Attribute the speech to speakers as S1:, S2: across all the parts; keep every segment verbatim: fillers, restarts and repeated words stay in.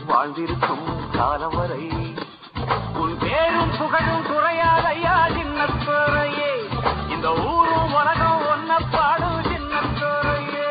S1: வாழ்ந்திருக்கும் காலம் வரை உன் பேரும் புகழும் குறையாதையா சின்னத்துறையே. இந்த ஊரும் உலகம் ஒன்ன பாடும் சின்னத்துறையே.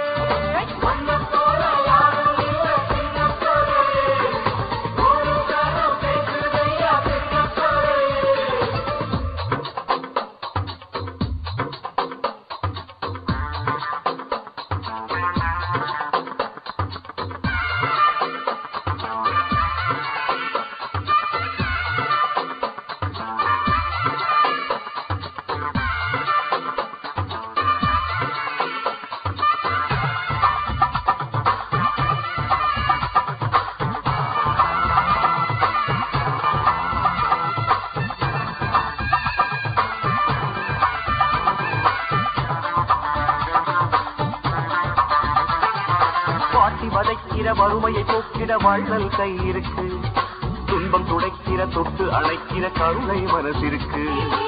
S1: வதைக்கிற வறுமையை போக்கிட வாழ்தல் கை இருக்கு. துன்பம் துடைக்கிற தொட்டு அழைக்கிற கருணை மனசிருக்கு.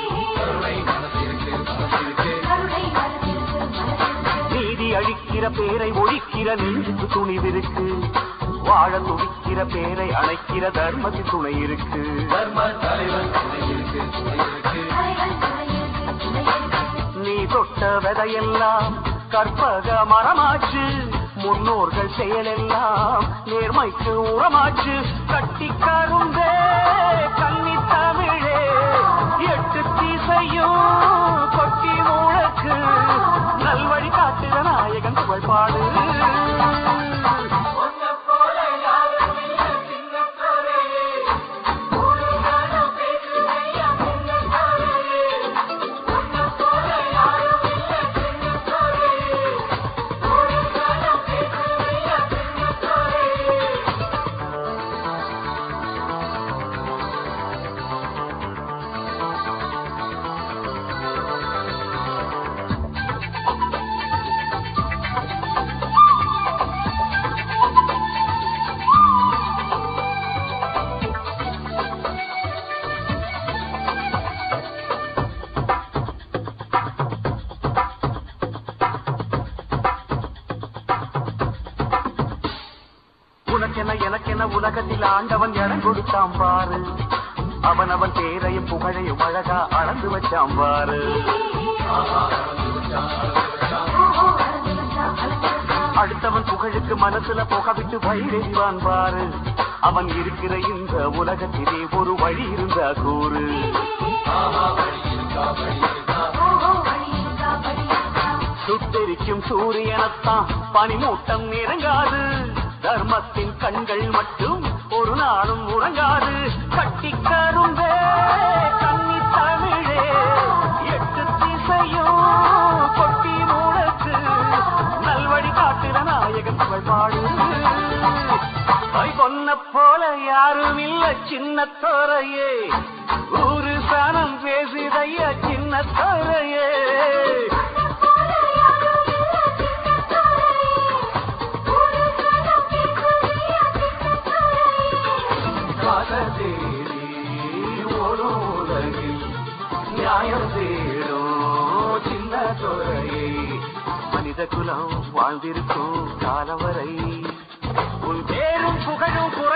S1: நீதி அழிக்கிற பேரை ஒழிக்கிற நெஞ்சுக்கு துணிவிருக்கு. வாழ துடிக்கிற பேரை அழைக்கிற தர்மத்து துணை இருக்கு. நீ தொட்ட விதையெல்லாம் கற்பக மரமாச்சு. முன்னோர்கள் செயலெல்லாம் நேர்மைக்கு உரமாச்சு. கட்டி கருந்தே கன்னி தமிழே எட்டு தீசையும் கொட்டி மூழக்கு. நல்வழி காட்டுற நாயகன் புகழ் பாடு. உனக்கென எனக்கென உலகத்தில் ஆண்டவன் இடம் கொடுத்தான் பாரு. அவன் அவன் பேரையும் புகழையும் அழகா அளந்து வச்சான் பாரு. அடுத்தவன் புகழுக்கு மனசுல புக விட்டு வயிறெறிவான் பாரு. அவன் இருக்கிற இந்த உலகத்திலே ஒரு வழி இருந்தா கூறு. சுட்டெரிக்கும் சூரியனத்தான் பனிமூட்டம் இறங்காது. தர்மத்தின் கண்கள் மட்டும் ஒரு நாளும் உறங்காது. கட்டி கரும்பே கன்னி தமிழே எட்டு திசையும் கொட்டி மூடக்கு. நல்வழி காட்டுற நாயகன் புகழ் பாடு. பொன்ன போல யாரும் இல்ல சின்னத்துறையே. ஊரு சனம் பேசுதைய சின்னத்துறையே. நியாயம் தேடும் சின்ன துறையே. மனித குலம் வாழ்ந்திருக்கும் காலம் வரை உன் பேரும் புகழும்